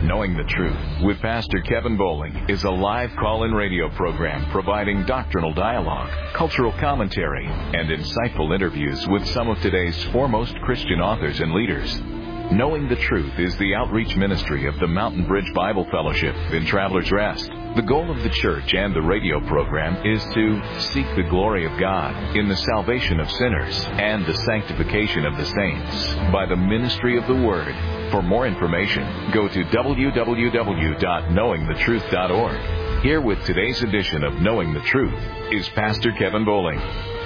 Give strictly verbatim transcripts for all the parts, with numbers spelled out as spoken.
Knowing the Truth with Pastor Kevin Bowling is a live call-in radio program providing doctrinal dialogue, cultural commentary, and insightful interviews with some of today's foremost Christian authors and leaders. Knowing the Truth is the outreach ministry of the Mountain Bridge Bible Fellowship in Travelers Rest. The goal of the church and the radio program is to seek the glory of God in the salvation of sinners and the sanctification of the saints by the ministry of the Word. For more information, go to w w w dot knowing the truth dot org. Here with today's edition of Knowing the Truth is Pastor Kevin Bowling.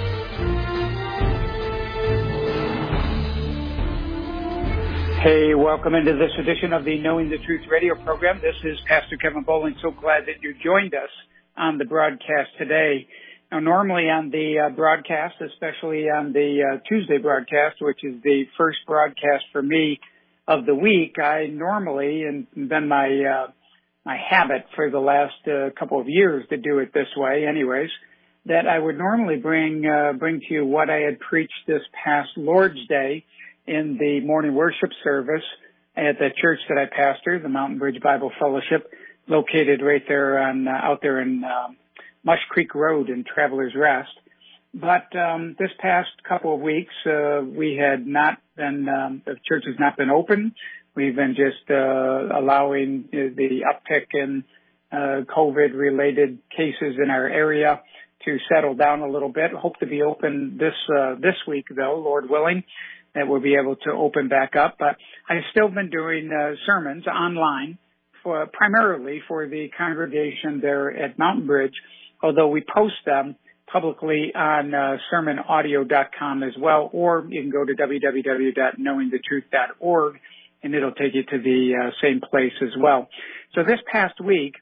Hey, welcome into this edition of the Knowing the Truth radio program. This is Pastor Kevin Bowling. So glad that you joined us on the broadcast today. Now, normally on the uh, broadcast, especially on the uh, Tuesday broadcast, which is the first broadcast for me of the week, I normally, and been my uh, my habit for the last uh, couple of years to do it this way anyways, that I would normally bring uh, bring to you what I had preached this past Lord's Day in the morning worship service at the church that I pastor, the Mountain Bridge Bible Fellowship, located right there on uh, out there in uh, Mush Creek Road in Travelers Rest. But um, this past couple of weeks, uh, we had not been, um, the church has not been open. We've been just uh, allowing the uptick in uh, COVID-related cases in our area to settle down a little bit. Hope to be open this uh, this week, though, Lord willing, that we'll be able to open back up. But I've still been doing uh, sermons online, for primarily for the congregation there at Mountain Bridge, although we post them publicly on uh, sermon audio dot com as well, or you can go to w w w dot knowing the truth dot org, and it'll take you to the uh, same place as well. So this past week,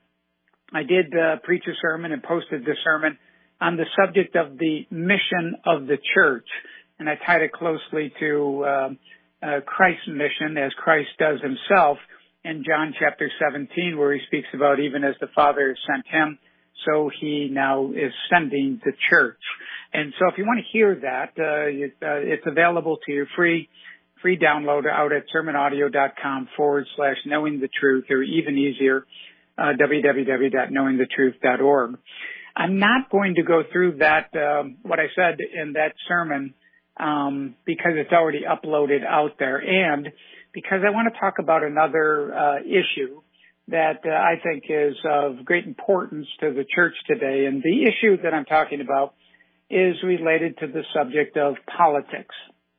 I did uh, preach a sermon and posted the sermon on the subject of the mission of the church. And I tied it closely to uh, uh, Christ's mission, as Christ does himself in John chapter seventeen, where he speaks about even as the Father sent him, so he now is sending the church. And so if you want to hear that, uh, it, uh, it's available to you free free download out at sermon audio dot com forward slash knowing the truth, or even easier, uh, w w w dot knowing the truth dot org. I'm not going to go through that, um, what I said in that sermon, um, because it's already uploaded out there, and because I want to talk about another uh, issue that uh, I think is of great importance to the church today. And the issue that I'm talking about is related to the subject of politics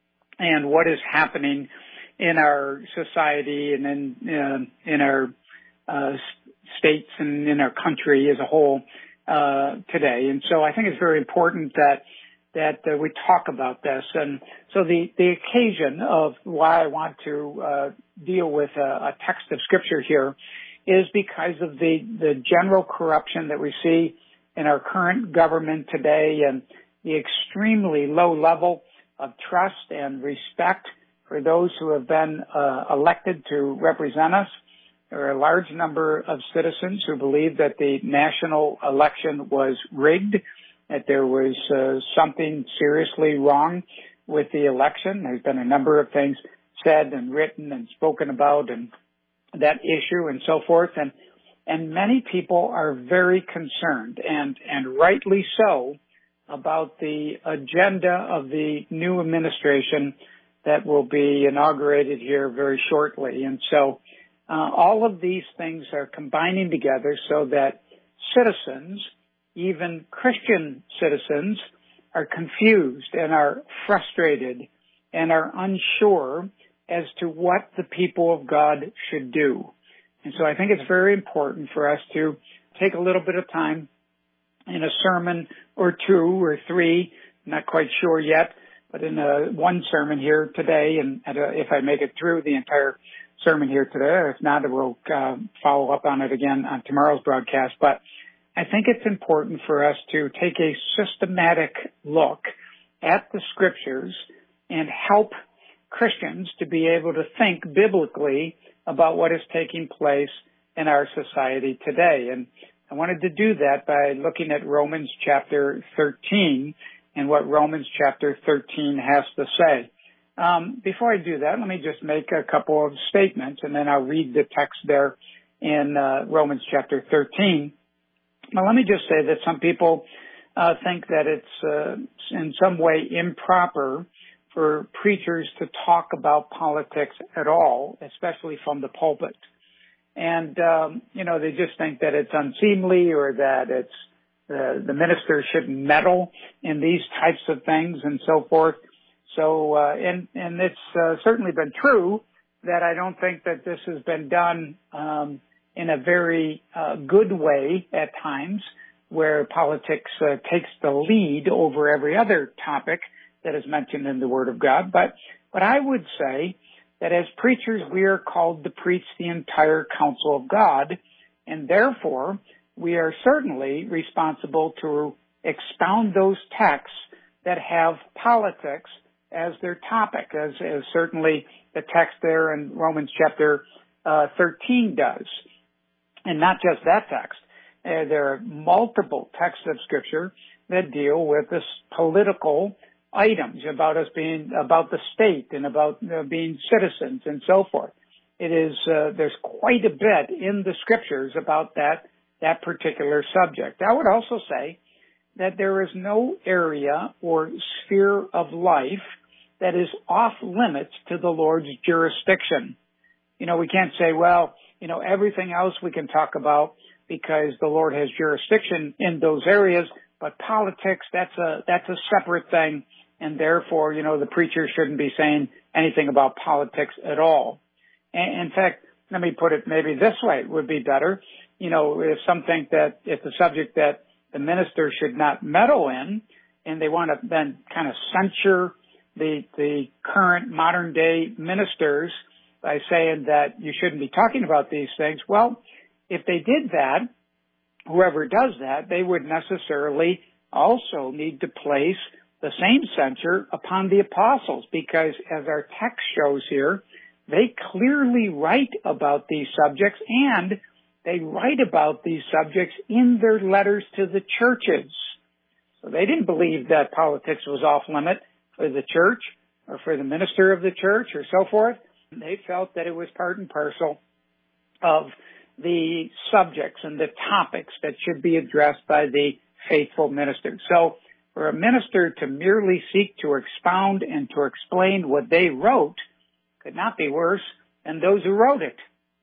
and what is happening in our society and in uh, in our uh, states and in our country as a whole uh, today. And so I think it's very important that that uh, we talk about this. And so the, the occasion of why I want to uh, deal with a, a text of Scripture here is because of the, the general corruption that we see in our current government today, and the extremely low level of trust and respect for those who have been uh, elected to represent us. There are a large number of citizens who believe that the national election was rigged, that there was uh, something seriously wrong with the election. There's been a number of things said and written and spoken about and that issue and so forth. And, and many people are very concerned, and, and rightly so, about the agenda of the new administration that will be inaugurated here very shortly. And so uh, all of these things are combining together so that citizens, even Christian citizens, are confused and are frustrated and are unsure as to what the people of God should do. And so I think it's very important for us to take a little bit of time in a sermon or two or three, not quite sure yet, but in a, one sermon here today, and at a, if I make it through the entire sermon here today, or if not, we'll uh, follow up on it again on tomorrow's broadcast. But I think it's important for us to take a systematic look at the Scriptures and help Christians to be able to think biblically about what is taking place in our society today. And I wanted to do that by looking at Romans chapter thirteen and what Romans chapter thirteen has to say. Um, before I do that, let me just make a couple of statements, and then I'll read the text there in uh, Romans chapter thirteen. Now, let me just say that some people uh, think that it's uh, in some way improper for preachers to talk about politics at all, especially from the pulpit. And, um, you know, they just think that it's unseemly or that it's uh, the minister shouldn't meddle in these types of things and so forth. So, uh, and, and it's uh, certainly been true that I don't think that this has been done um, in a very uh, good way at times, where politics uh, takes the lead over every other topic that is mentioned in the Word of God. But, but I would say that as preachers, we are called to preach the entire counsel of God, and therefore we are certainly responsible to expound those texts that have politics as their topic, as, as certainly the text there in Romans chapter uh, thirteen does. And not just that text. Uh, there are multiple texts of Scripture that deal with this political items about us being, about the state and about uh, being citizens and so forth. It is, uh, there's quite a bit in the Scriptures about that, that particular subject. I would also say that there is no area or sphere of life that is off limits to the Lord's jurisdiction. You know, we can't say, well, you know, everything else we can talk about because the Lord has jurisdiction in those areas, but politics, that's a, that's a separate thing. And therefore, you know, the preacher shouldn't be saying anything about politics at all. And in fact, let me put it maybe this way, it would be better. You know, if some think that it's a subject that the minister should not meddle in, and they want to then kind of censure the, the current modern day ministers by saying that you shouldn't be talking about these things. Well, if they did that, whoever does that, they would necessarily also need to place the same censure upon the apostles, because as our text shows here, they clearly write about these subjects, and they write about these subjects in their letters to the churches. So they didn't believe that politics was off limit for the church or for the minister of the church or so forth. They felt that it was part and parcel of the subjects and the topics that should be addressed by the faithful minister. So for a minister to merely seek to expound and to explain what they wrote could not be worse than those who wrote it,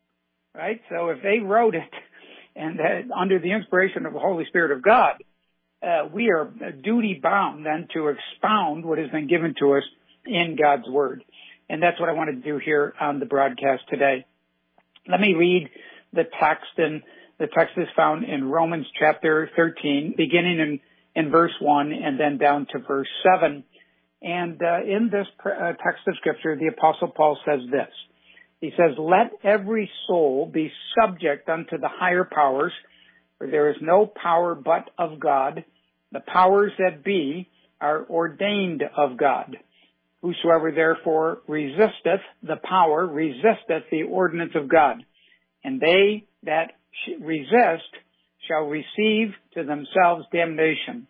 right? So if they wrote it and uh, under the inspiration of the Holy Spirit of God, uh, we are duty bound then to expound what has been given to us in God's Word. And that's what I want to do here on the broadcast today. Let me read the text, and the text is found in Romans chapter thirteen, beginning in in verse one and then down to verse seven. And uh, in this uh, text of Scripture, the Apostle Paul says this. He says, "Let every soul be subject unto the higher powers, for there is no power but of God. The powers that be are ordained of God. Whosoever therefore resisteth the power resisteth the ordinance of God. And they that resist shall receive to themselves damnation.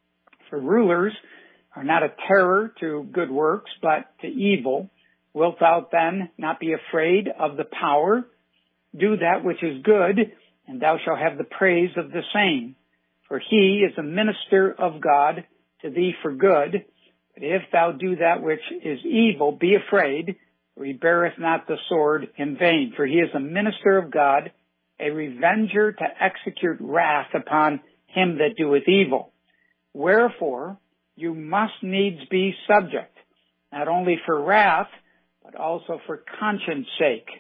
For rulers are not a terror to good works, but to evil. Wilt thou then not be afraid of the power? Do that which is good, and thou shalt have the praise of the same. For he is a minister of God to thee for good. But if thou do that which is evil, be afraid, for he beareth not the sword in vain. For he is a minister of God, a revenger to execute wrath upon him that doeth evil. Wherefore, you must needs be subject, not only for wrath, but also for conscience sake.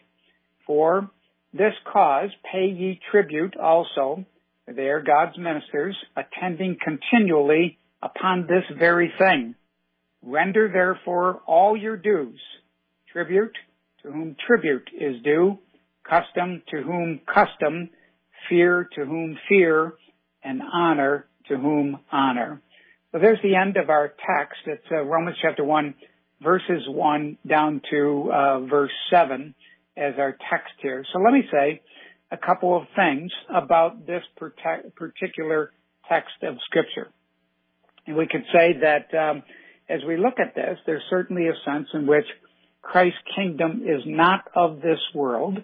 For this cause pay ye tribute also, for they are God's ministers, attending continually upon this very thing. Render therefore all your dues, tribute to whom tribute is due, custom to whom custom, fear to whom fear, and honor to whom honor." So there's the end of our text. It's uh, Romans chapter one, verses one down to uh, verse seven as our text here. So let me say a couple of things about this particular text of Scripture. And we could say that um, as we look at this, there's certainly a sense in which Christ's kingdom is not of this world,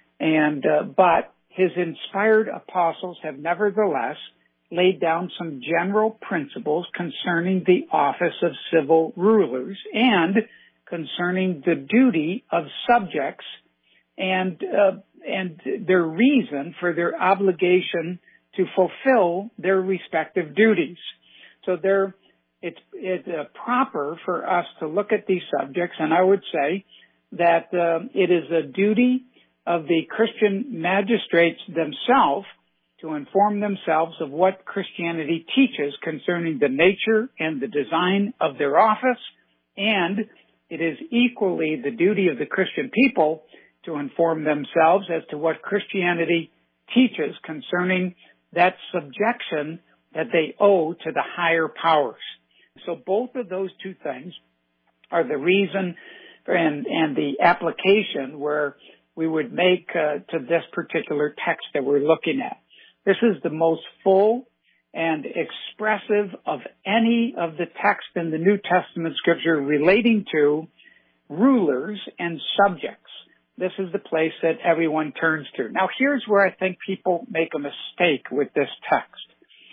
and uh, but his inspired apostles have nevertheless laid down some general principles concerning the office of civil rulers and concerning the duty of subjects and uh, and their reason for their obligation to fulfill their respective duties. So there, it's, it's uh, proper for us to look at these subjects, and I would say that uh, it is a duty of the Christian magistrates themselves to inform themselves of what Christianity teaches concerning the nature and the design of their office, and it is equally the duty of the Christian people to inform themselves as to what Christianity teaches concerning that subjection that they owe to the higher powers. So both of those two things are the reason and, and the application where we would make uh, to this particular text that we're looking at. This is the most full and expressive of any of the texts in the New Testament scripture relating to rulers and subjects. This is the place that everyone turns to. Now, here's where I think people make a mistake with this text.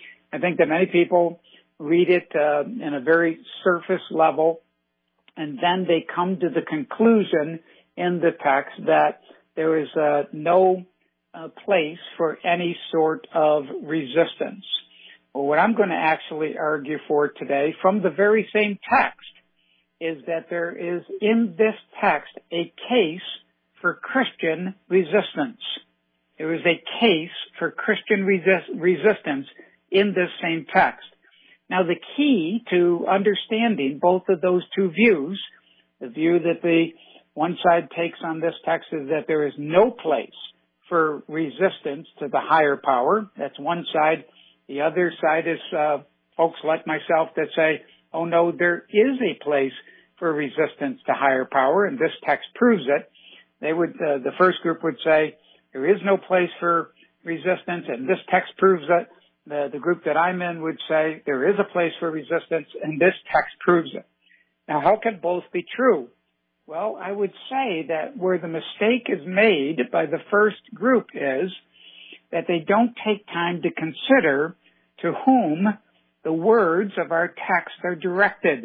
I think that many people read it uh, in a very surface level, and then they come to the conclusion in the text that there is uh, no uh, place for any sort of resistance. Well, what I'm going to actually argue for today from the very same text is that there is in this text a case for Christian resistance. There is a case for Christian resist- resistance in this same text. Now, the key to understanding both of those two views, the view that the one side takes on this text is that there is no place for resistance to the higher power. That's one side. The other side is uh, folks like myself that say, oh no, there is a place for resistance to higher power, and this text proves it. They would, uh, the first group would say there is no place for resistance, and this text proves it. The, the group that I'm in would say there is a place for resistance, and this text proves it. Now, how can both be true? Well, I would say that where the mistake is made by the first group is that they don't take time to consider to whom the words of our text are directed.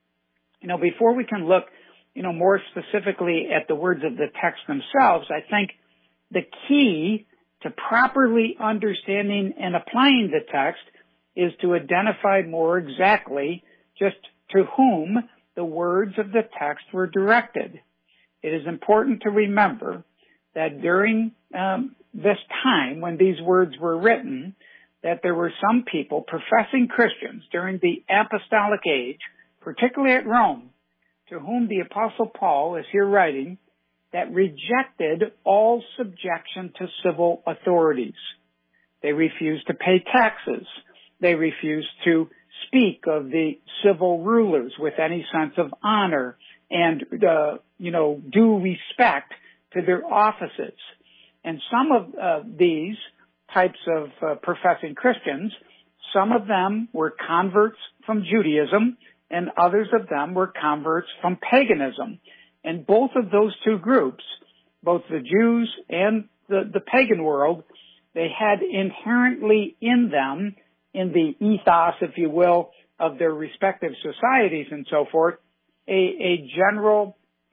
You know, before we can look you know, more specifically at the words of the text themselves, I think the key to properly understanding and applying the text is to identify more exactly just to whom the words of the text were directed. It is important to remember that during um, this time when these words were written, that there were some people, professing Christians during the apostolic age, particularly at Rome, to whom the Apostle Paul is here writing, that rejected all subjection to civil authorities. They refused to pay taxes. They refused to speak of the civil rulers with any sense of honor and, uh, you know, due respect to their offices. And some of uh, these types of uh, professing Christians, some of them were converts from Judaism, and others of them were converts from paganism. And both of those two groups, both the Jews and the, the pagan world, they had inherently in them, in the ethos, if you will, of their respective societies and so forth, a, a general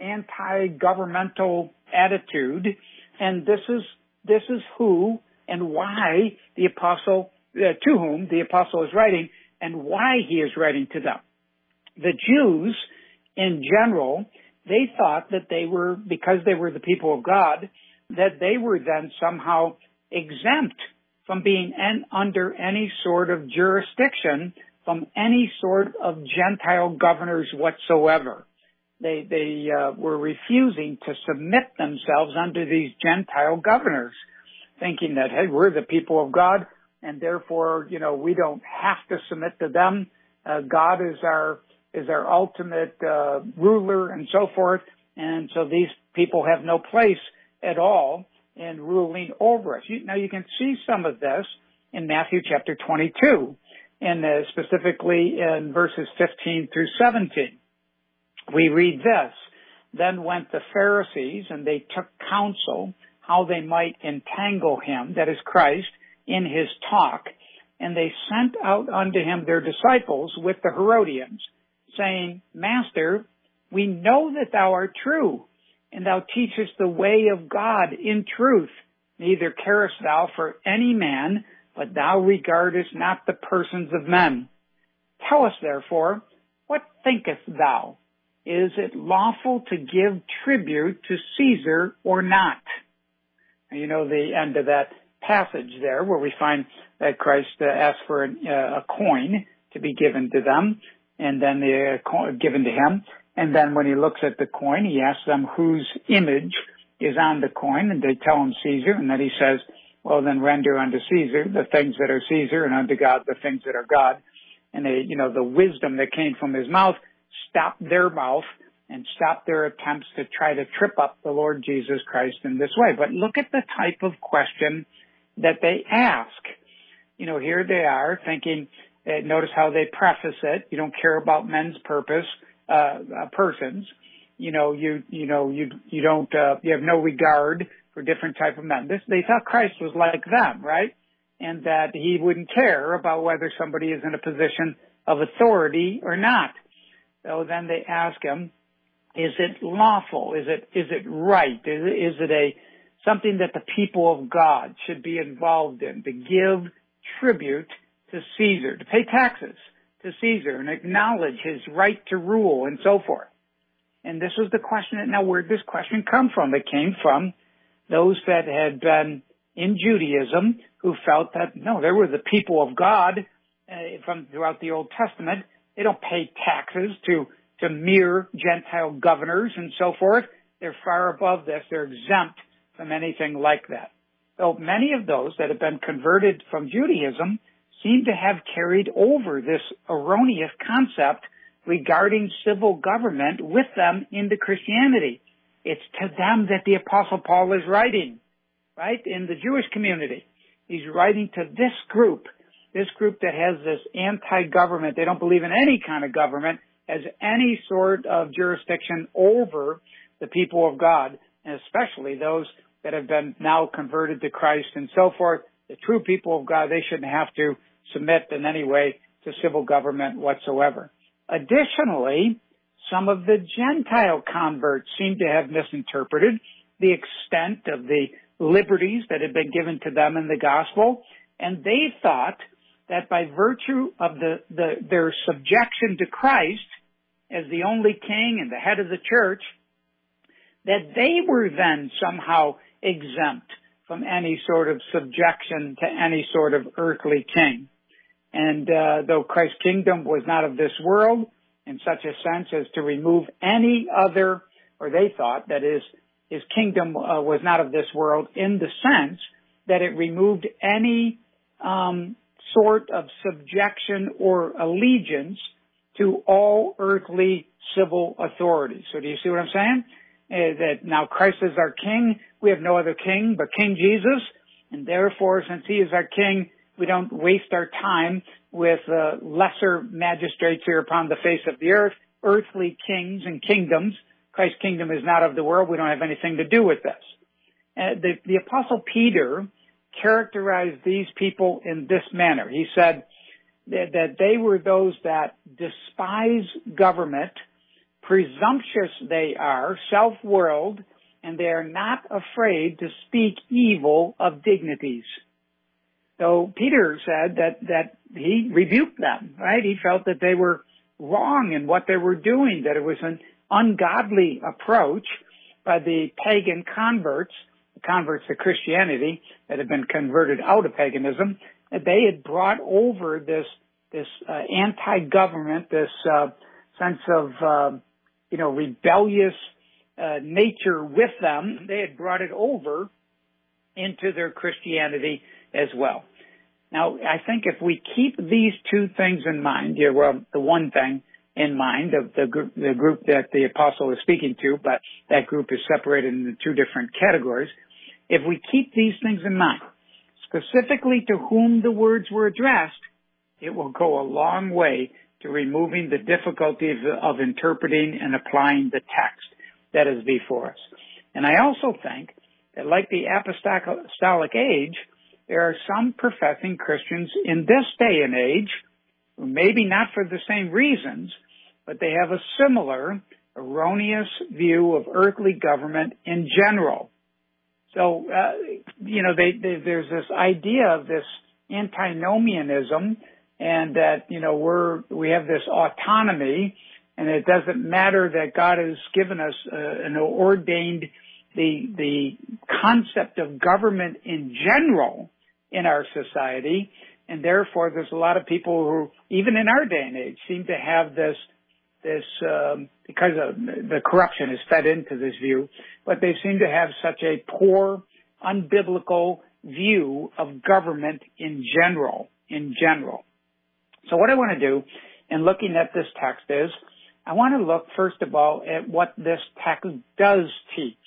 anti-governmental attitude. And this is, this is who and why the apostle, uh, to whom the apostle is writing and why he is writing to them. The Jews, in general, they thought that they were, because they were the people of God, that they were then somehow exempt from being en- under any sort of jurisdiction from any sort of Gentile governors whatsoever. They, they uh, were refusing to submit themselves under these Gentile governors, thinking that, hey, we're the people of God, and therefore, you know, we don't have to submit to them. Uh, God is our is our ultimate uh, ruler and so forth, and so these people have no place at all in ruling over us. You, now, you can see some of this in Matthew chapter twenty-two. and uh, specifically in verses fifteen through seventeen. We read this, "Then went the Pharisees, and they took counsel how they might entangle him," that is Christ, "in his talk. And they sent out unto him their disciples with the Herodians, saying, Master, we know that thou art true, and thou teachest the way of God in truth. Neither carest thou for any man, but thou regardest not the persons of men. Tell us therefore, what thinkest thou? Is it lawful to give tribute to Caesar or not?" You know the end of that passage there where we find that Christ uh, asked for an, uh, a coin to be given to them, and then the uh, coin given to him. And then when he looks at the coin, he asks them whose image is on the coin, and they tell him Caesar. And then he says, well, then render unto Caesar the things that are Caesar, and unto God the things that are God. And they, you know, the wisdom that came from his mouth stopped their mouth and stopped their attempts to try to trip up the Lord Jesus Christ in this way. But look at the type of question that they ask. You know, here they are thinking, uh, notice how they preface it. You don't care about men's purpose, uh, uh, persons. You know, you, you know, you, you don't, uh, you have no regard for different type of men. This, they thought Christ was like them, right? And that he wouldn't care about whether somebody is in a position of authority or not. So then they ask him, is it lawful? Is it, is it right? Is it, is it a, something that the people of God should be involved in, to give tribute to Caesar, to pay taxes to Caesar and acknowledge his right to rule and so forth? And this was the question. Now, where did this question come from? It came from those that had been in Judaism who felt that, no, they were the people of God uh, from throughout the Old Testament. They don't pay taxes to, to mere Gentile governors and so forth. They're far above this. They're exempt from anything like that. So many of those that have been converted from Judaism seem to have carried over this erroneous concept regarding civil government with them into Christianity. It's to them that the Apostle Paul is writing, right? In the Jewish community. He's writing to this group, this group that has this anti-government. They don't believe in any kind of government, has any sort of jurisdiction over the people of God, and especially those that have been now converted to Christ and so forth. The true people of God, they shouldn't have to submit in any way to civil government whatsoever. Additionally, some of the Gentile converts seem to have misinterpreted the extent of the liberties that had been given to them in the gospel, and they thought that by virtue of the, the their subjection to Christ as the only king and the head of the church, that they were then somehow exempt from any sort of subjection to any sort of earthly king. And uh, though Christ's kingdom was not of this world, in such a sense as to remove any other, or they thought that his, his kingdom uh, was not of this world in the sense that it removed any um, sort of subjection or allegiance to all earthly civil authorities. So do you see what I'm saying? Uh, that now Christ is our king. We have no other king but King Jesus. And therefore, since he is our king, we don't waste our time with uh, lesser magistrates here upon the face of the earth, earthly kings and kingdoms. Christ's kingdom is not of the world. We don't have anything to do with this. Uh, the, the Apostle Peter characterized these people in this manner. He said that, that they were those that despise government, presumptuous they are, self-willed, and they are not afraid to speak evil of dignities. So Peter said that, that he rebuked them, right? He felt that they were wrong in what they were doing, that it was an ungodly approach by the pagan converts, the converts to Christianity that had been converted out of paganism, that they had brought over this, this uh, anti-government, this uh, sense of, uh, you know, rebellious uh, nature with them. They had brought it over into their Christianity as well. Now, I think if we keep these two things in mind, yeah, well, the one thing in mind of the group, the group that the apostle is speaking to, but that group is separated into two different categories. If we keep these things in mind, specifically to whom the words were addressed, it will go a long way to removing the difficulty of, of interpreting and applying the text that is before us. And I also think that like the apostolic age, there are some professing Christians in this day and age, who maybe not for the same reasons, but they have a similar erroneous view of earthly government in general. So, uh, you know, they, they, there's this idea of this antinomianism, and that, you know, we're, we have this autonomy, and it doesn't matter that God has given us uh, an ordained, the, the concept of government in general in our society, and therefore there's a lot of people who, even in our day and age, seem to have this, this, um, because of the corruption is fed into this view, but they seem to have such a poor, unbiblical view of government in general, in general. So what I want to do in looking at this text is, I want to look, first of all, at what this text does teach.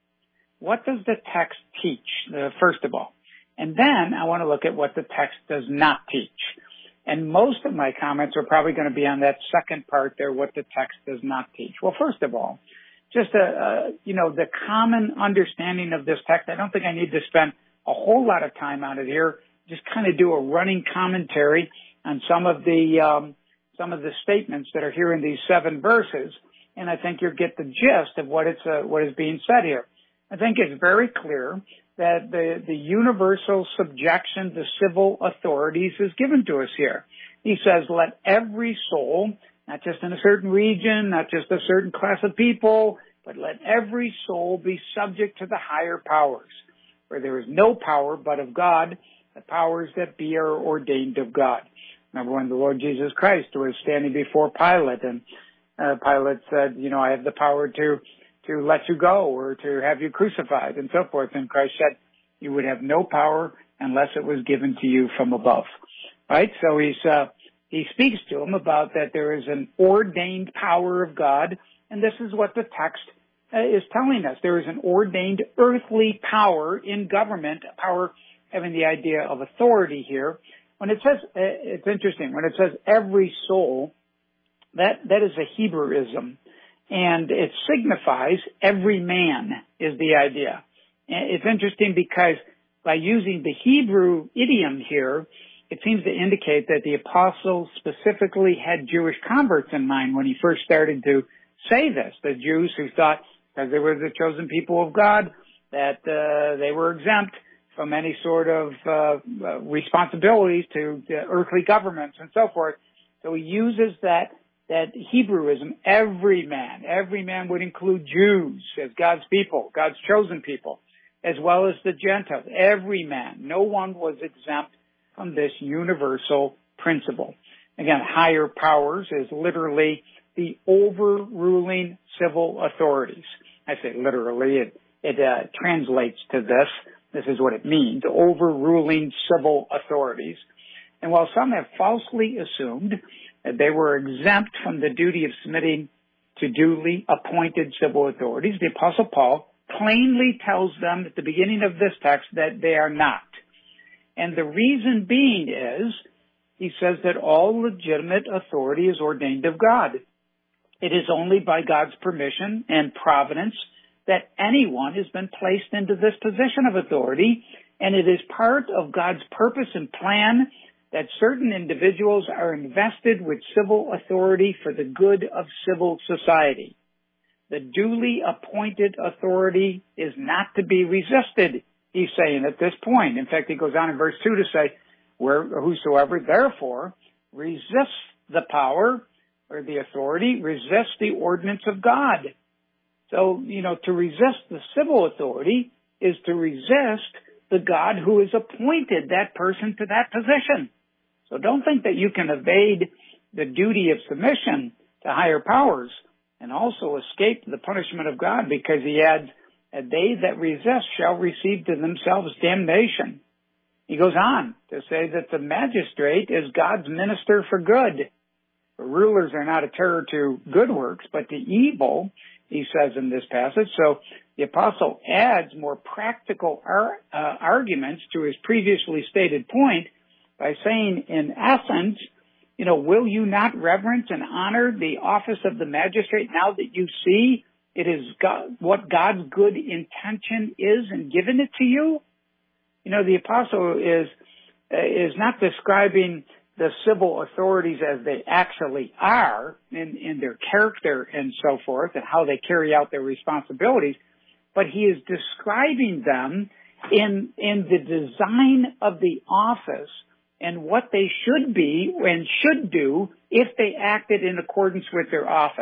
What does the text teach, uh, first of all? And then I want to look at what the text does not teach. And most of my comments are probably going to be on that second part there, what the text does not teach. Well, first of all, just, a, a, you know, the common understanding of this text, I don't think I need to spend a whole lot of time on it here. Just kind of do a running commentary on some of the um, some of the statements that are here in these seven verses, and I think you'll get the gist of what it's uh, what is being said here. I think it's very clear that the the universal subjection to civil authorities is given to us here. He says, "Let every soul, not just in a certain region, not just a certain class of people, but let every soul be subject to the higher powers, where there is no power but of God. The powers that be are ordained of God." Remember when the Lord Jesus Christ was standing before Pilate, and uh, Pilate said, you know, I have the power to, to let you go or to have you crucified and so forth. And Christ said, you would have no power unless it was given to you from above. Right? So he's, uh, he speaks to him about that there is an ordained power of God. And this is what the text uh, is telling us. There is an ordained earthly power in government, a power having the idea of authority here. When it says, it's interesting, when it says every soul, that, that is a Hebrewism, and it signifies every man is the idea. And it's interesting because by using the Hebrew idiom here, it seems to indicate that the apostle specifically had Jewish converts in mind when he first started to say this. The Jews who thought, because they were the chosen people of God, that uh, they were exempt from any sort of uh, responsibilities to the earthly governments and so forth. So he uses that that Hebrewism, every man. Every man would include Jews as God's people, God's chosen people, as well as the Gentiles. Every man. No one was exempt from this universal principle. Again, higher powers is literally the overruling civil authorities. I say literally. It, it uh, translates to this. This is what it means, overruling civil authorities. And while some have falsely assumed that they were exempt from the duty of submitting to duly appointed civil authorities, the Apostle Paul plainly tells them at the beginning of this text that they are not. And the reason being is, he says that all legitimate authority is ordained of God. It is only by God's permission and providence that anyone has been placed into this position of authority, and it is part of God's purpose and plan that certain individuals are invested with civil authority for the good of civil society. The duly appointed authority is not to be resisted, he's saying at this point. In fact, he goes on in verse two to say, Where whosoever therefore resists the power or the authority, resists the ordinance of God. So, you know, to resist the civil authority is to resist the God who has appointed that person to that position. So don't think that you can evade the duty of submission to higher powers and also escape the punishment of God, because he adds, they that resist shall receive to themselves damnation. He goes on to say that the magistrate is God's minister for good. The rulers are not a terror to good works, but to evil, he says in this passage. So the apostle adds more practical ar- uh, arguments to his previously stated point by saying, in essence, you know, will you not reverence and honor the office of the magistrate now that you see it is God, what God's good intention is and given it to you? You know, the apostle is uh, is not describing the civil authorities as they actually are in, in their character and so forth and how they carry out their responsibilities, but he is describing them in in the design of the office and what they should be and should do if they acted in accordance with their office.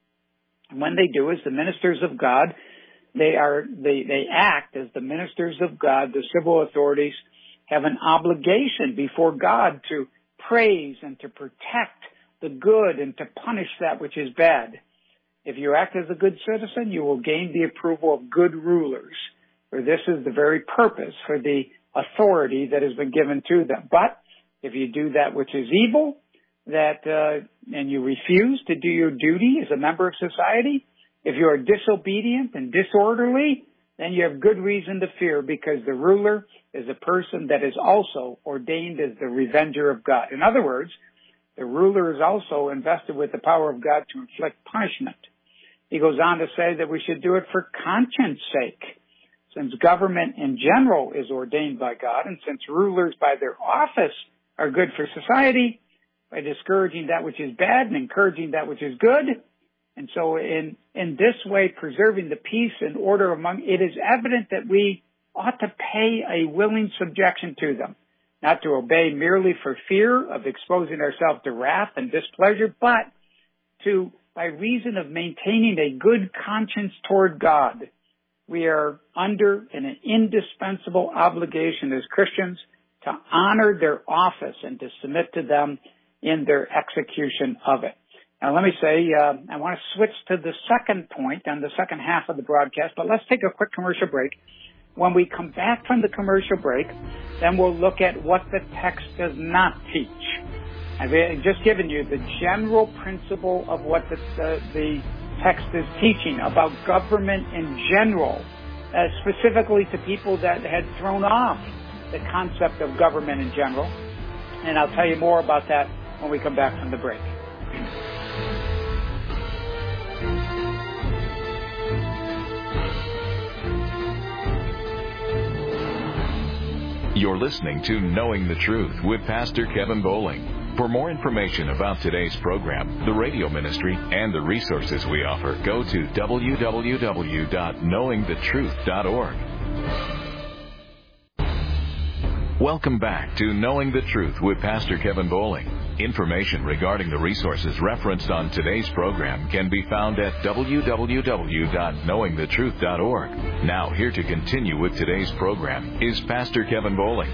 And when they do, as the ministers of God, they are they, they act as the ministers of God. The civil authorities have an obligation before God to praise and to protect the good and to punish that which is bad. If you act as a good citizen, you will gain the approval of good rulers, for this is the very purpose for the authority that has been given to them. But if you do that which is evil, that uh, and you refuse to do your duty as a member of society, if you are disobedient and disorderly, then you have good reason to fear, because the ruler is a person that is also ordained as the revenger of God. In other words, the ruler is also invested with the power of God to inflict punishment. He goes on to say that we should do it for conscience sake, since government in general is ordained by God, and since rulers by their office are good for society, by discouraging that which is bad and encouraging that which is good. And so in, in this way, preserving the peace and order among, it is evident that we ought to pay a willing subjection to them, not to obey merely for fear of exposing ourselves to wrath and displeasure, but to, by reason of maintaining a good conscience toward God. We are under an indispensable obligation as Christians to honor their office and to submit to them in their execution of it. Now, let me say, uh, I want to switch to the second point on the second half of the broadcast, but let's take a quick commercial break. When we come back from the commercial break, then we'll look at what the text does not teach. I've just given you the general principle of what the, the, the text is teaching about government in general, uh, specifically to people that had thrown off the concept of government in general. And I'll tell you more about that when we come back from the break. You're listening to Knowing the Truth with Pastor Kevin Bowling. For more information about today's program, the radio ministry, and the resources we offer, go to w w w dot knowing the truth dot org. Welcome back to Knowing the Truth with Pastor Kevin Bowling. Information regarding the resources referenced on today's program can be found at w w w dot knowing the truth dot org. Now, here to continue with today's program is Pastor Kevin Bowling.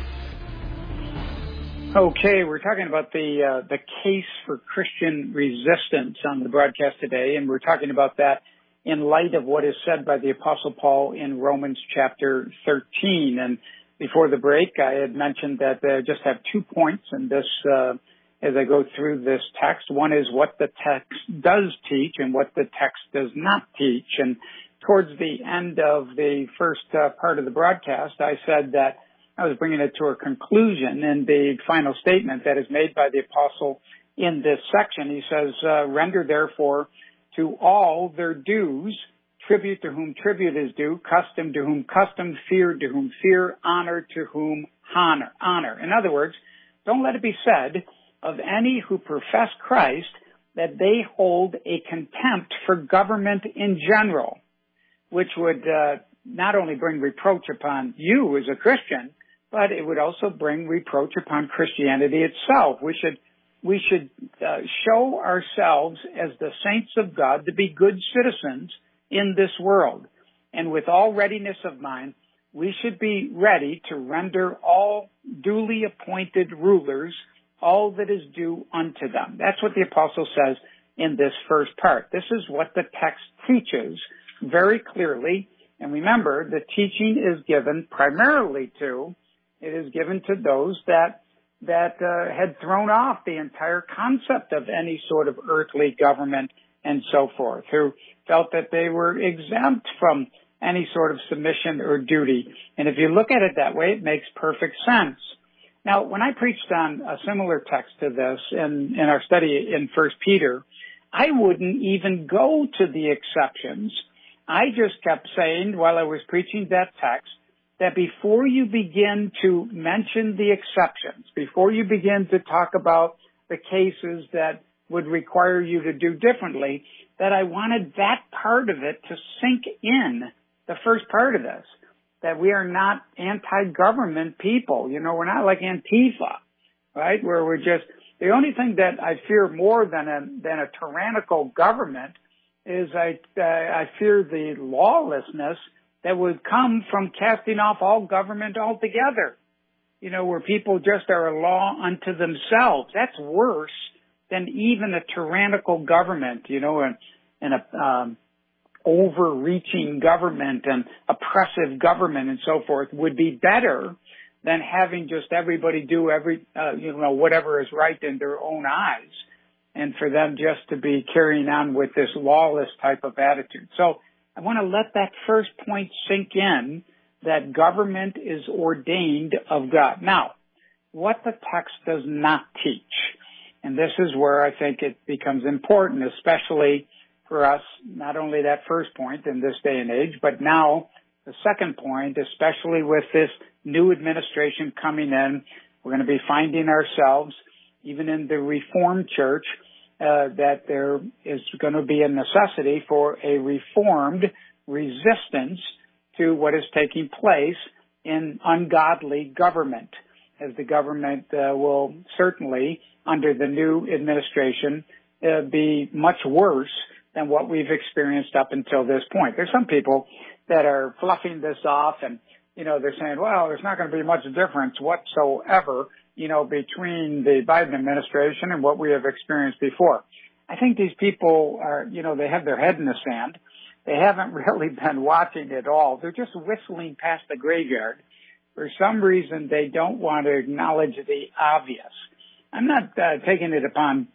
Okay, we're talking about the uh, the case for Christian resistance on the broadcast today, and we're talking about that in light of what is said by the Apostle Paul in Romans chapter thirteen. And before the break, I had mentioned that I just have two points in this uh, as I go through this text. One is what the text does teach and what the text does not teach. And towards the end of the first uh, part of the broadcast, I said that I was bringing it to a conclusion in the final statement that is made by the apostle in this section. He says, uh, render therefore to all their dues, tribute to whom tribute is due, custom to whom custom, fear to whom fear, honor to whom honor. honor. In other words, don't let it be said of any who profess Christ that they hold a contempt for government in general, which would uh, not only bring reproach upon you as a Christian, but it would also bring reproach upon Christianity itself. We should we should uh, show ourselves as the saints of God to be good citizens in this world. And with all readiness of mind, we should be ready to render all duly appointed rulers all that is due unto them. That's what the apostle says in this first part. This is what the text teaches very clearly. And remember, the teaching is given primarily to, it is given to those that that uh, had thrown off the entire concept of any sort of earthly government and so forth, who felt that they were exempt from any sort of submission or duty. And if you look at it that way, it makes perfect sense. Now, when I preached on a similar text to this in, in our study in First Peter, I wouldn't even go to the exceptions. I just kept saying while I was preaching that text that before you begin to mention the exceptions, before you begin to talk about the cases that would require you to do differently, that I wanted that part of it to sink in, the first part of this, that we are not anti-government people. You know, we're not like Antifa, right, where we're just, the only thing that I fear more than a, than a tyrannical government is I, uh, I fear the lawlessness that would come from casting off all government altogether. You know, where people just are a law unto themselves. That's worse than even a tyrannical government, you know, and, and a um, overreaching government and oppressive government and so forth would be better than having just everybody do every, uh, you know, whatever is right in their own eyes, and for them just to be carrying on with this lawless type of attitude. So I want to let that first point sink in, that government is ordained of God. Now, what the text does not teach, and this is where I think it becomes important, especially for us, not only that first point in this day and age, but now the second point, especially with this new administration coming in, we're going to be finding ourselves, even in the Reformed Church, uh, that there is going to be a necessity for a reformed resistance to what is taking place in ungodly government, as the government uh, will certainly, under the new administration, uh, be much worse than what we've experienced up until this point. There's some people that are fluffing this off and, you know, they're saying, well, there's not going to be much difference whatsoever, you know, between the Biden administration and what we have experienced before. I think these people are, you know, they have their head in the sand. They haven't really been watching at all. They're just whistling past the graveyard. For some reason, they don't want to acknowledge the obvious. I'm not uh, taking it upon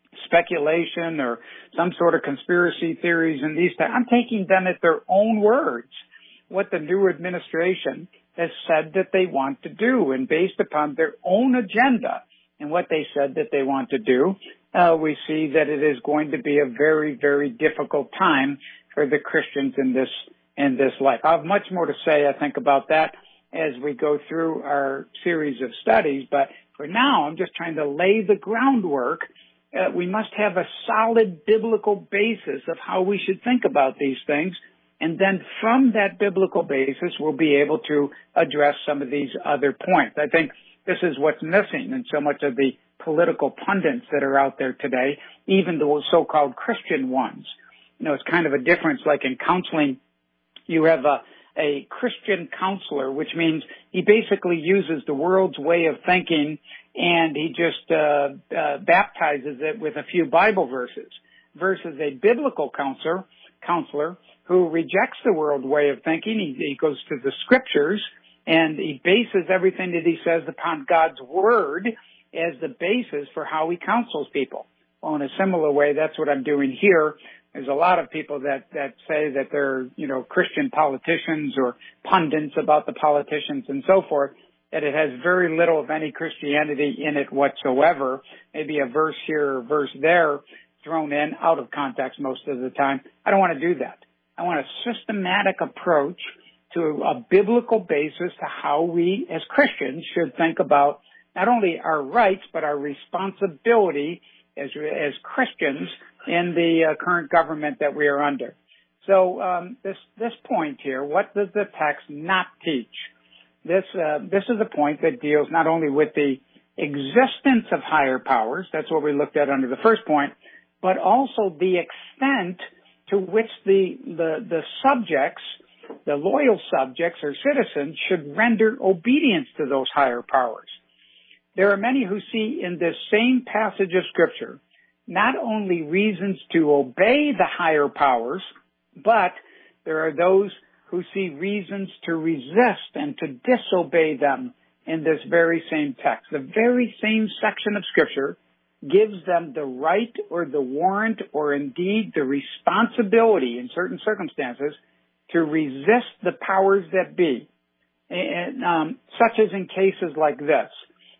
speculation or some sort of conspiracy theories and these types. I'm taking them at their own words, what the new administration has said that they want to do, and based upon their own agenda and what they said that they want to do, uh, we see that it is going to be a very, very difficult time for the Christians in this in this life. I have much more to say, I think, about that as we go through our series of studies, but for now, I'm just trying to lay the groundwork. Uh, we must have a solid biblical basis of how we should think about these things, and then from that biblical basis, we'll be able to address some of these other points. I think this is what's missing in so much of the political pundits that are out there today, even the so-called Christian ones. You know, it's kind of a difference, like in counseling, you have a, a Christian counselor, which means he basically uses the world's way of thinking and he just uh, uh, baptizes it with a few Bible verses, versus a biblical counselor, counselor who rejects the world way of thinking. He, he goes to the scriptures and he bases everything that he says upon God's word as the basis for how he counsels people. Well, in a similar way, that's what I'm doing here. There's a lot of people that, that say that they're, you know, Christian politicians or pundits about the politicians and so forth, that it has very little of any Christianity in it whatsoever. Maybe a verse here or a verse there thrown in out of context most of the time. I don't want to do that. I want a systematic approach to a biblical basis to how we as Christians should think about not only our rights, but our responsibility as, as Christians in the uh, current government that we are under. So um, this this point here, what does the text not teach? This uh, this is a point that deals not only with the existence of higher powers, that's what we looked at under the first point, but also the extent to which the the, the subjects, the loyal subjects or citizens, should render obedience to those higher powers. There are many who see in this same passage of Scripture not only reasons to obey the higher powers, but there are those who see reasons to resist and to disobey them in this very same text. The very same section of Scripture gives them the right or the warrant or indeed the responsibility in certain circumstances to resist the powers that be, and, um, such as in cases like this.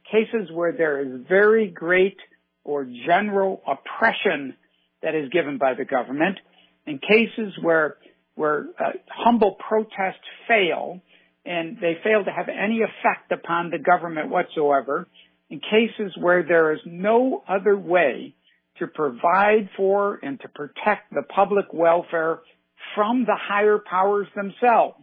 cases where there is very great or general oppression that is given by the government, in cases where where uh, humble protests fail and they fail to have any effect upon the government whatsoever, in cases where there is no other way to provide for and to protect the public welfare from the higher powers themselves.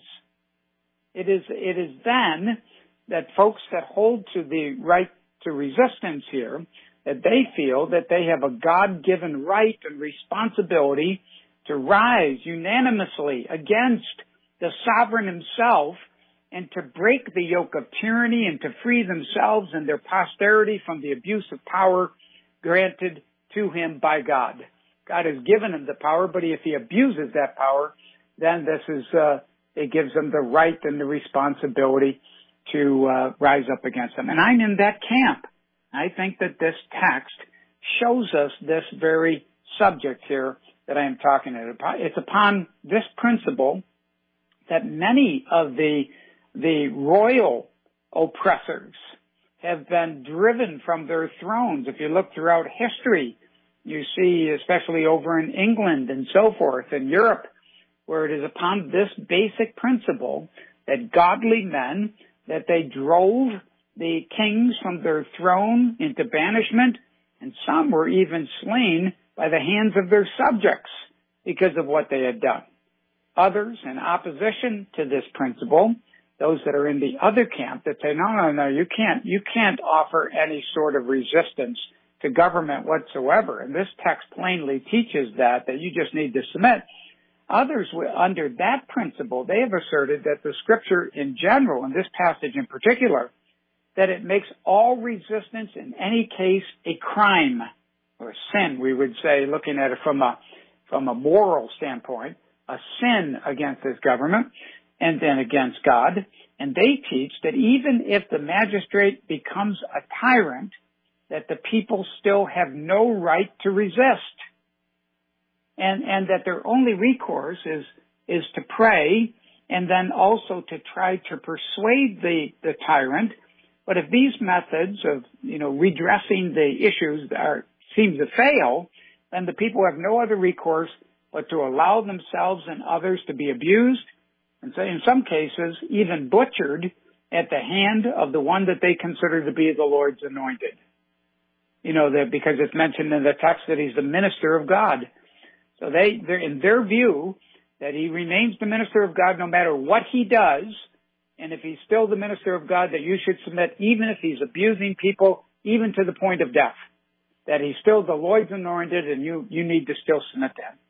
It is, it is then that folks that hold to the right to resistance here, that they feel that they have a God-given right and responsibility to rise unanimously against the sovereign himself and to break the yoke of tyranny and to free themselves and their posterity from the abuse of power granted to him by God. God has given him the power, but if he abuses that power, then this is, uh, it gives him the right and the responsibility to uh, rise up against him. And I'm in that camp. I think that this text shows us this very subject here that I am talking about. It's upon this principle that many of the the royal oppressors have been driven from their thrones. If you look throughout history, you see, especially over in England and so forth, in Europe, where it is upon this basic principle that godly men, that they drove the kings from their throne into banishment, and some were even slain by the hands of their subjects because of what they had done. Others, in opposition to this principle, those that are in the other camp that say, no, no, no, you can't, you can't offer any sort of resistance to government whatsoever. And this text plainly teaches that, that you just need to submit. Others, under that principle, they have asserted that the scripture in general, and this passage in particular, that it makes all resistance in any case a crime or sin, we would say, looking at it from a, from a moral standpoint, a sin against this government and then against God. And they teach that even if the magistrate becomes a tyrant, that the people still have no right to resist. And, and that their only recourse is, is to pray and then also to try to persuade the, the tyrant. But if these methods of, you know, redressing the issues are, seem to fail, then the people have no other recourse but to allow themselves and others to be abused, and so in some cases even butchered at the hand of the one that they consider to be the Lord's anointed. You know, that because it's mentioned in the text that he's the minister of God. So they, they're in their view that he remains the minister of God no matter what he does, and if he's still the minister of God, that you should submit even if he's abusing people, even to the point of death. That he's still the Lord's anointed and you, you need to still submit to him.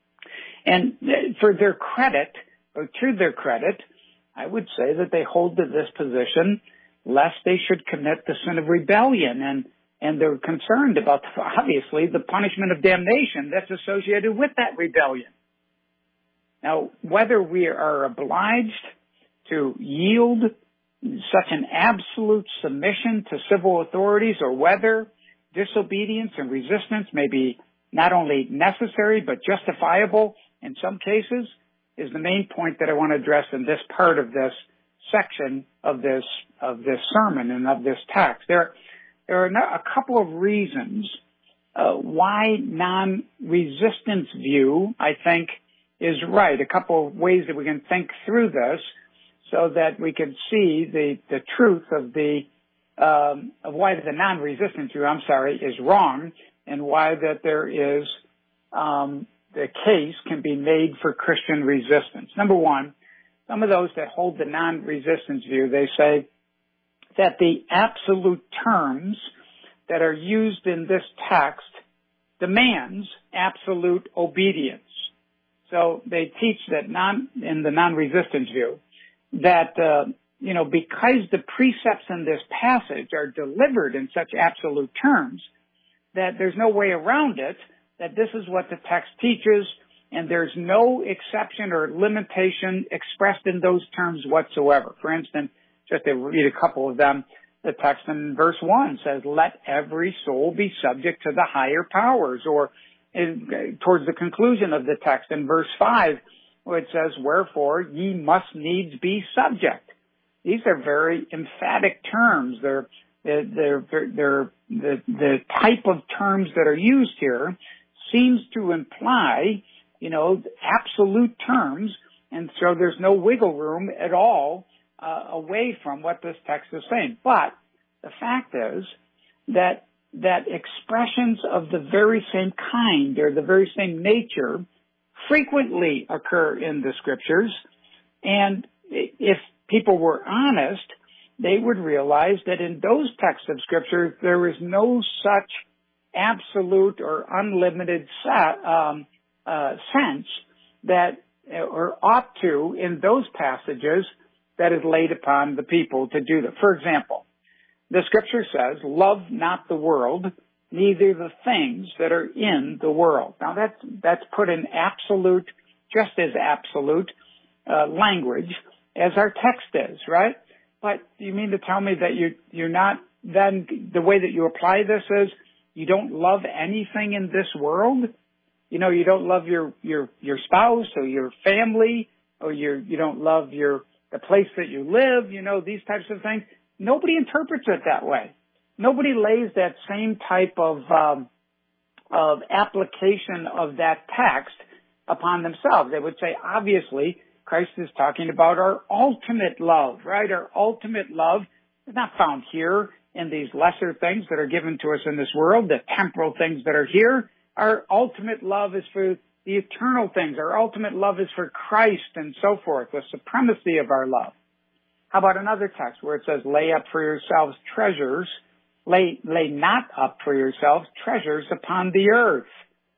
And for their credit, or to their credit, I would say that they hold to this position lest they should commit the sin of rebellion. And, and they're concerned about, obviously, the punishment of damnation that's associated with that rebellion. Now, whether we are obliged to yield such an absolute submission to civil authorities or whether disobedience and resistance may be not only necessary but justifiable in some cases is the main point that I want to address in this part of this section of this of this sermon and of this text. There, there are a couple of reasons uh, why non-resistance view, I think, is right. A couple of ways that we can think through this so that we can see the, the truth of the um, of why the non-resistance view, I'm sorry, is wrong, and why that there is um, the case can be made for Christian resistance. Number one, some of those that hold the non-resistance view, they say that the absolute terms that are used in this text demands absolute obedience. So they teach that non, in the non-resistance view, that, uh, you know, because the precepts in this passage are delivered in such absolute terms, that there's no way around it, that this is what the text teaches, and there's no exception or limitation expressed in those terms whatsoever. For instance, just to read a couple of them, the text in verse one says, let every soul be subject to the higher powers, or in, towards the conclusion of the text in verse five, where it says, wherefore ye must needs be subject. These are very emphatic terms. They're They're, they're, the, the type of terms that are used here seems to imply, you know, absolute terms, and so there's no wiggle room at all uh, away from what this text is saying. But the fact is that that expressions of the very same kind or the very same nature frequently occur in the Scriptures, and if people were honest, they would realize that in those texts of Scripture, there is no such absolute or unlimited set, um, uh, sense that, or ought to, in those passages, that is laid upon the people to do that. For example, the Scripture says, "Love not the world, neither the things that are in the world." Now that's that's put in absolute, just as absolute uh, language as our text is, right? But you mean to tell me that you you're not then the way that you apply this is you don't love anything in this world? You know, you don't love your your your spouse or your family, or you you don't love your the place that you live. You know, these types of things. Nobody interprets it that way. Nobody lays that same type of um, of application of that text upon themselves. They would say, obviously, Christ is talking about our ultimate love, right? Our ultimate love is not found here in these lesser things that are given to us in this world, the temporal things that are here. Our ultimate love is for the eternal things. Our ultimate love is for Christ and so forth, the supremacy of our love. How about another text where it says, lay up for yourselves treasures, lay, lay not up for yourselves treasures upon the earth.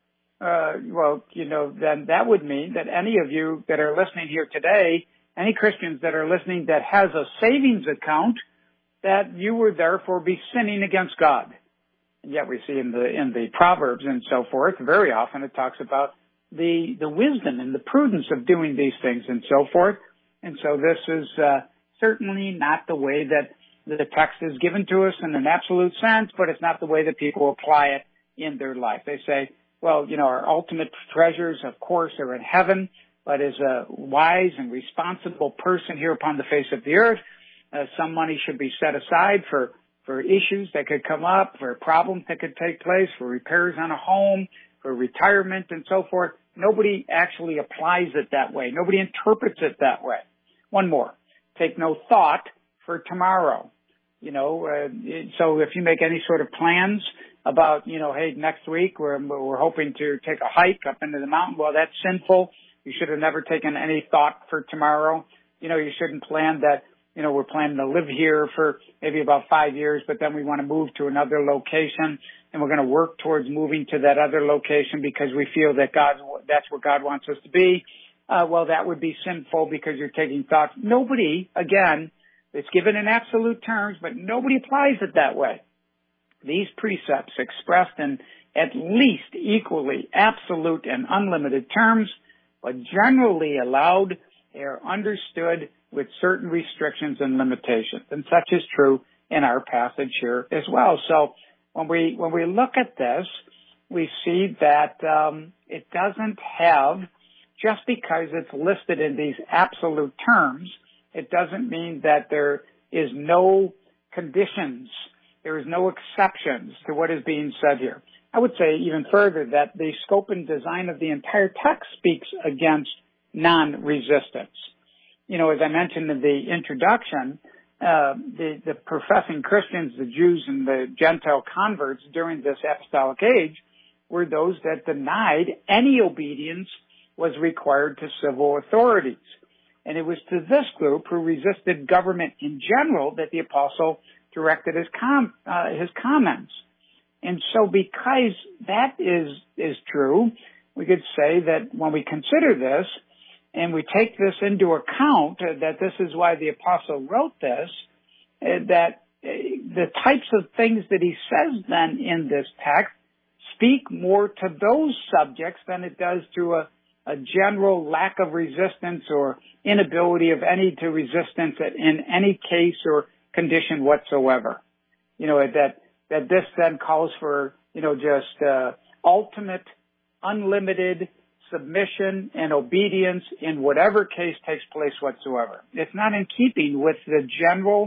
Uh, well, you know, then that would mean that any of you that are listening here today, any Christians that are listening that has a savings account, that you would therefore be sinning against God. And yet we see in the, in the Proverbs and so forth, very often it talks about the, the wisdom and the prudence of doing these things and so forth. And so this is, uh, certainly not the way that the text is given to us in an absolute sense, but it's not the way that people apply it in their life. They say, well, you know, our ultimate treasures, of course, are in heaven, but as a wise and responsible person here upon the face of the earth, uh, some money should be set aside for, for issues that could come up, for problems that could take place, for repairs on a home, for retirement and so forth. Nobody actually applies it that way. Nobody interprets it that way. One more. Take no thought for tomorrow. You know, uh, so if you make any sort of plans about, you know, hey, next week we're, we're hoping to take a hike up into the mountain, well, that's sinful. You should have never taken any thought for tomorrow. You know, you shouldn't plan that, you know, we're planning to live here for maybe about five years, but then we want to move to another location, and we're going to work towards moving to that other location because we feel that God, that's where God wants us to be. Uh, well, that would be sinful because you're taking thought. Nobody, again, it's given in absolute terms, but nobody applies it that way. These precepts expressed in at least equally absolute and unlimited terms, but generally allowed, they are understood with certain restrictions and limitations. And such is true in our passage here as well. So when we, when we look at this, we see that um, it doesn't have, just because it's listed in these absolute terms, it doesn't mean that there is no conditions, there is no exceptions to what is being said here. I would say even further that the scope and design of the entire text speaks against non-resistance. You know, as I mentioned in the introduction, uh, the, the professing Christians, the Jews and the Gentile converts during this apostolic age were those that denied any obedience was required to civil authorities. And it was to this group who resisted government in general that the apostle directed his com- uh, his comments. And so because that is, is true, we could say that when we consider this and we take this into account, uh, that this is why the apostle wrote this, uh, that uh, the types of things that he says then in this text speak more to those subjects than it does to a a general lack of resistance or inability of any to resistance in any case or condition whatsoever. You know, that, that this then calls for, you know, just, uh, ultimate, unlimited submission and obedience in whatever case takes place whatsoever. It's not in keeping with the general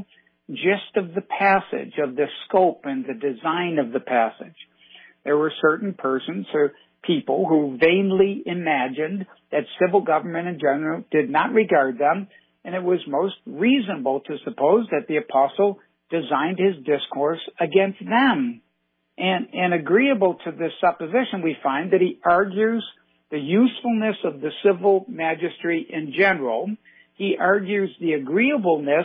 gist of the passage, of the scope and the design of the passage. There were certain persons or people who vainly imagined that civil government in general did not regard them, and it was most reasonable to suppose that the apostle designed his discourse against them. And, and agreeable to this supposition, we find that he argues the usefulness of the civil magistracy in general. He argues the agreeableness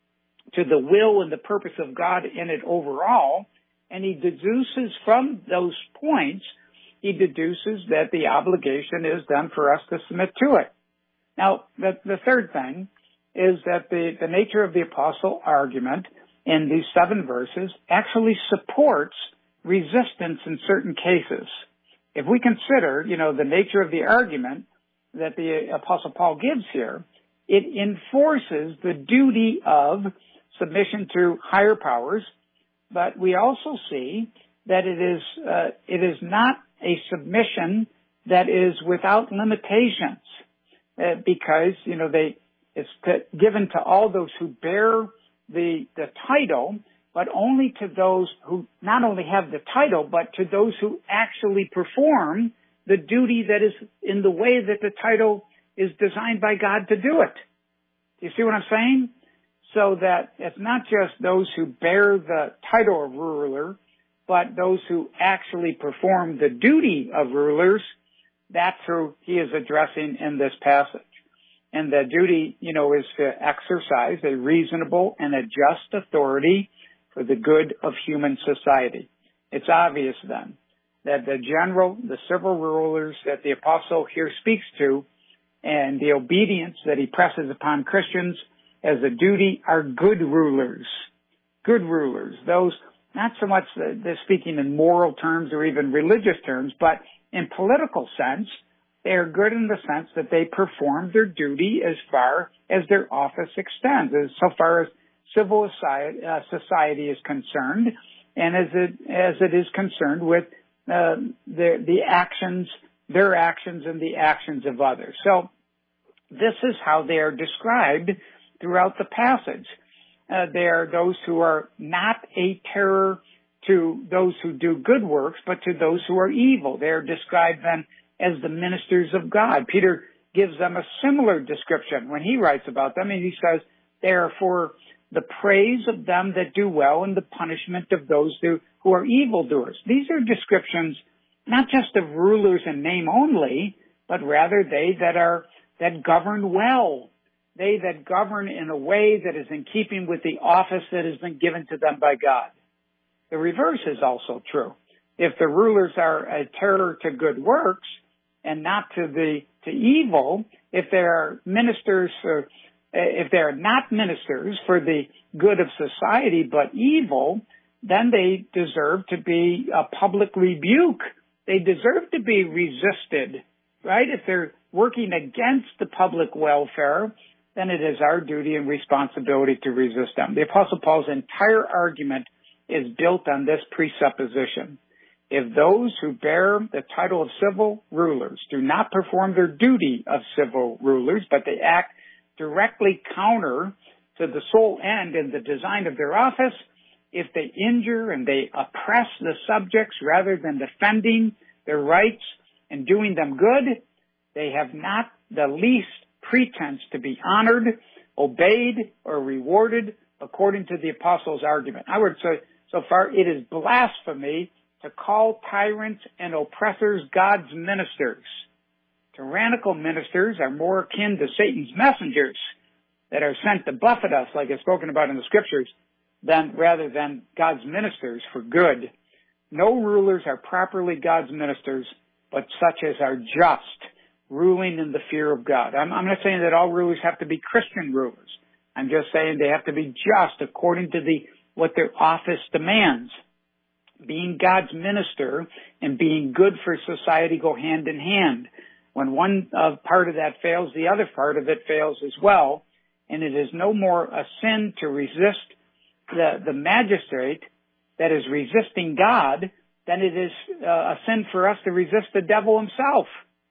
to the will and the purpose of God in it overall, and he deduces from those points, he deduces that the obligation is then for us to submit to it. Now, the, the third thing is that the, the nature of the apostle argument in these seven verses actually supports resistance in certain cases. If we consider, you know, the nature of the argument that the apostle Paul gives here, it enforces the duty of submission to higher powers, but we also see that it is uh, it is not a submission that is without limitations, uh, because you know they it's to, given to all those who bear the the title, but only to those who not only have the title, but to those who actually perform the duty that is in the way that the title is designed by God to do it. Do you see what I'm saying? So that it's not just those who bear the title of ruler, but those who actually perform the duty of rulers. That's who he is addressing in this passage. And the duty, you know, is to exercise a reasonable and a just authority for the good of human society. It's obvious then that the general, the civil rulers that the apostle here speaks to and the obedience that he presses upon Christians as a duty are good rulers. Good rulers. Those, not so much the, the speaking in moral terms or even religious terms, but in political sense, they are good in the sense that they perform their duty as far as their office extends, as so far as civil society, uh, society is concerned, and as it as it is concerned with uh, the the actions, their actions, and the actions of others. So this is how they are described throughout the passage. Uh, they are those who are not a terror to those who do good works, but to those who are evil. They are described then as the ministers of God. Peter gives them a similar description when he writes about them, and he says they are for the praise of them that do well and the punishment of those who, who are evildoers. These are descriptions not just of rulers in name only, but rather they that are that govern well. They that govern in a way that is in keeping with the office that has been given to them by God. The reverse is also true. If the rulers are a terror to good works and not to the to evil, if they are ministers for, if they are not ministers for the good of society but evil, then they deserve to be a public rebuke. They deserve to be resisted, right? If they're working against the public welfare, then it is our duty and responsibility to resist them. The Apostle Paul's entire argument is built on this presupposition. If those who bear the title of civil rulers do not perform their duty of civil rulers, but they act directly counter to the sole end and the design of their office, if they injure and they oppress the subjects rather than defending their rights and doing them good, they have not the least pretense to be honored, obeyed, or rewarded according to the apostles' argument. I would say, so far, it is blasphemy to call tyrants and oppressors God's ministers. Tyrannical ministers are more akin to Satan's messengers that are sent to buffet us, like it's spoken about in the scriptures, than rather than God's ministers for good. No rulers are properly God's ministers, but such as are just, ruling in the fear of God. I'm, I'm not saying that all rulers have to be Christian rulers. I'm just saying they have to be just according to the what their office demands. Being God's minister and being good for society go hand in hand. When one uh, part of that fails, the other part of it fails as well. And it is no more a sin to resist the, the magistrate that is resisting God than it is uh, a sin for us to resist the devil himself.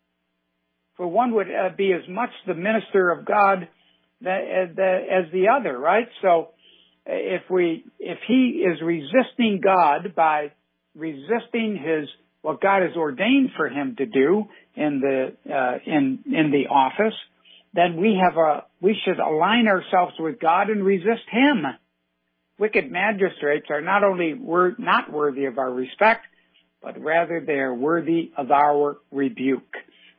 For one would uh, be as much the minister of God that, uh, the, as the other, right? So if we, if he is resisting God by resisting his, what God has ordained for him to do in the, uh, in, in the office, then we have a, we should align ourselves with God and resist him. Wicked magistrates are not only wor- not worthy of our respect, but rather they are worthy of our rebuke.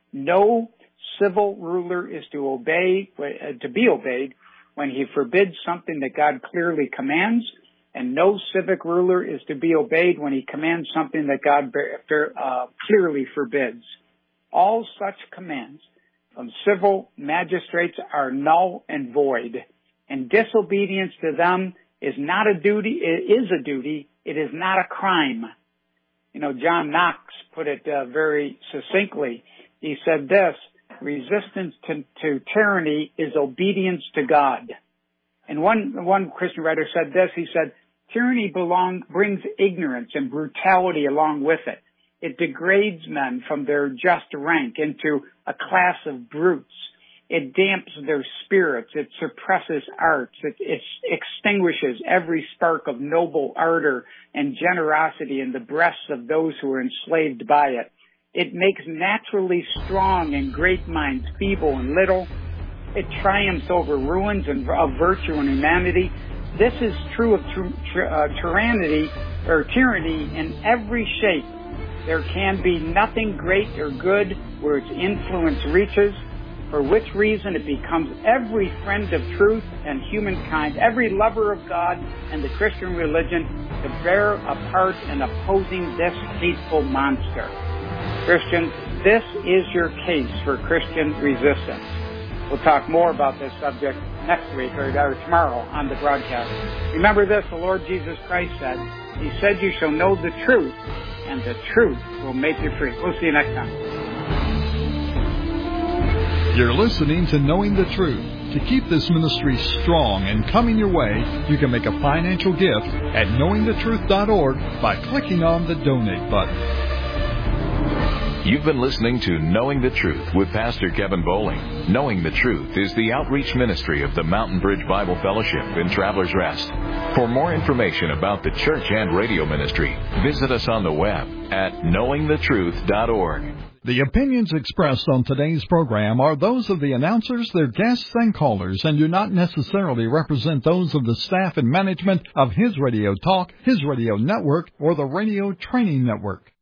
No civil ruler is to obey, uh, to be obeyed when he forbids something that God clearly commands, and no civic ruler is to be obeyed when he commands something that God uh, clearly forbids. All such commands from civil magistrates are null and void, and disobedience to them is not a duty, it is a duty, it is not a crime. You know, John Knox put it uh, very succinctly. He said this, resistance to, to tyranny is obedience to God. And one, one Christian writer said this, he said, tyranny belong, brings ignorance and brutality along with it. It degrades men from their just rank into a class of brutes. It damps their spirits. It suppresses arts. It, it extinguishes every spark of noble ardor and generosity in the breasts of those who are enslaved by it. It makes naturally strong and great minds feeble and little. It triumphs over ruins and of virtue and humanity. This is true of tr- tr- uh, tyranny or tyranny in every shape. There can be nothing great or good where its influence reaches, for which reason it becomes every friend of truth and humankind, every lover of God and the Christian religion to bear a part in opposing this hateful monster. Christians, this is your case for Christian resistance. We'll talk more about this subject next week or, or tomorrow on the broadcast. Remember this, the Lord Jesus Christ said, he said you shall know the truth, and the truth will make you free. We'll see you next time. You're listening to Knowing the Truth. To keep this ministry strong and coming your way, you can make a financial gift at knowing the truth dot org by clicking on the donate button. You've been listening to Knowing the Truth with Pastor Kevin Bowling. Knowing the Truth is the outreach ministry of the Mountain Bridge Bible Fellowship in Travelers Rest. For more information about the church and radio ministry, visit us on the web at knowing the truth dot org. The opinions expressed on today's program are those of the announcers, their guests, and callers, and do not necessarily represent those of the staff and management of His Radio Talk, His Radio Network, or the Radio Training Network.